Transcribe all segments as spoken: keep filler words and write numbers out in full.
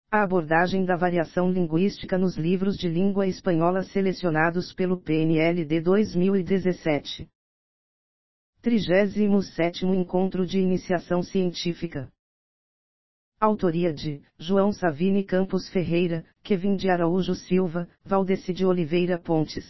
A abordagem da variação linguística nos livros de língua espanhola selecionados pelo P N L D dois mil e dezessete. trigésimo sétimo Encontro de Iniciação Científica. Autoria de João Savini Campos Ferreira, Kevin de Araújo Silva, Valdeci de Oliveira Pontes.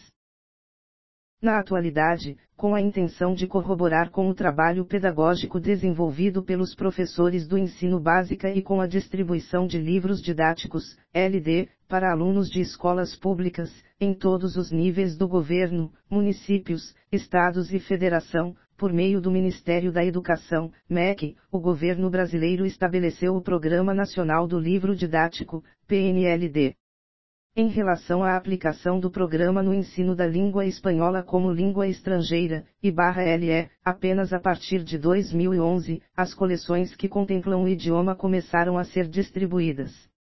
Na atualidade, com a intenção de corroborar com o trabalho pedagógico desenvolvido pelos professores do ensino básico e com a distribuição de livros didáticos, L D, para alunos de escolas públicas, em todos os níveis do governo, municípios, estados e federação, por meio do Ministério da Educação, M E C, o governo brasileiro estabeleceu o Programa Nacional do Livro Didático, P N L D. Em relação à aplicação do programa no ensino da língua espanhola como língua estrangeira, I L E, apenas a partir de dois mil e onze, as coleções que contemplam o idioma começaram a ser distribuídas.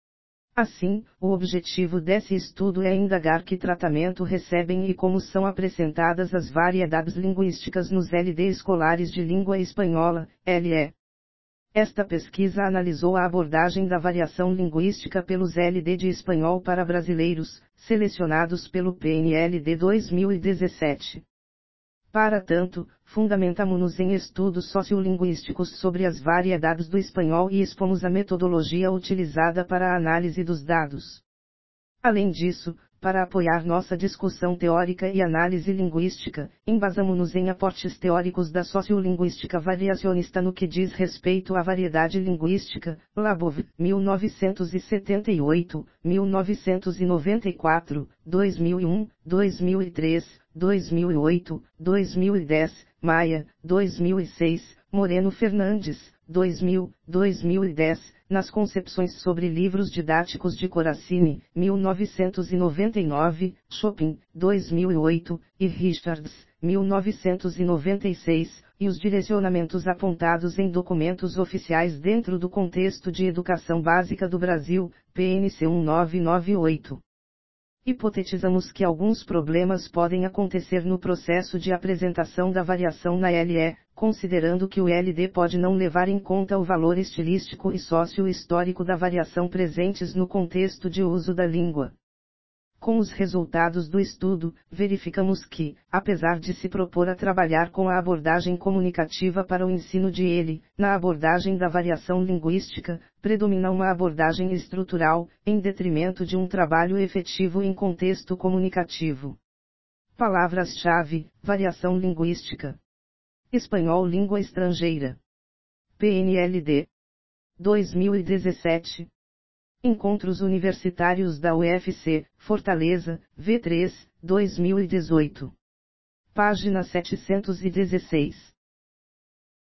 Assim, o objetivo desse estudo é indagar que tratamento recebem e como são apresentadas as variedades linguísticas nos L D escolares de língua espanhola, L E. Esta pesquisa analisou a abordagem da variação linguística pelos L D de espanhol para brasileiros, selecionados pelo P N L D dois mil e dezessete. Para tanto, fundamentamo-nos em estudos sociolinguísticos sobre as variedades do espanhol e expomos a metodologia utilizada para a análise dos dados. Além disso, para apoiar nossa discussão teórica e análise linguística, embasamo-nos em aportes teóricos da sociolinguística variacionista no que diz respeito à variedade linguística, Labov, mil novecentos e setenta e oito, mil novecentos e noventa e quatro, dois mil e um, dois mil e três, dois mil e oito, dois mil e dez, Maia, dois mil e seis, Moreno Fernandes, dois mil, dois mil e dez, nas concepções sobre livros didáticos de Coracini, mil novecentos e noventa e nove, Chopin, dois mil e oito, e Richards, mil novecentos e noventa e seis, e os direcionamentos apontados em documentos oficiais dentro do contexto de educação básica do Brasil, P N C mil novecentos e noventa e oito. Hipotetizamos que alguns problemas podem acontecer no processo de apresentação da variação na L E, considerando que o L D pode não levar em conta o valor estilístico e sócio-histórico da variação presentes no contexto de uso da língua. Com os resultados do estudo, verificamos que, apesar de se propor a trabalhar com a abordagem comunicativa para o ensino de ele, na abordagem da variação linguística, predomina uma abordagem estrutural, em detrimento de um trabalho efetivo em contexto comunicativo. Palavras-chave: variação linguística. Espanhol língua estrangeira. P N L D. dois mil e dezessete. Encontros Universitários da U F C, Fortaleza, V três, dois mil e dezoito. Página setecentos e dezesseis.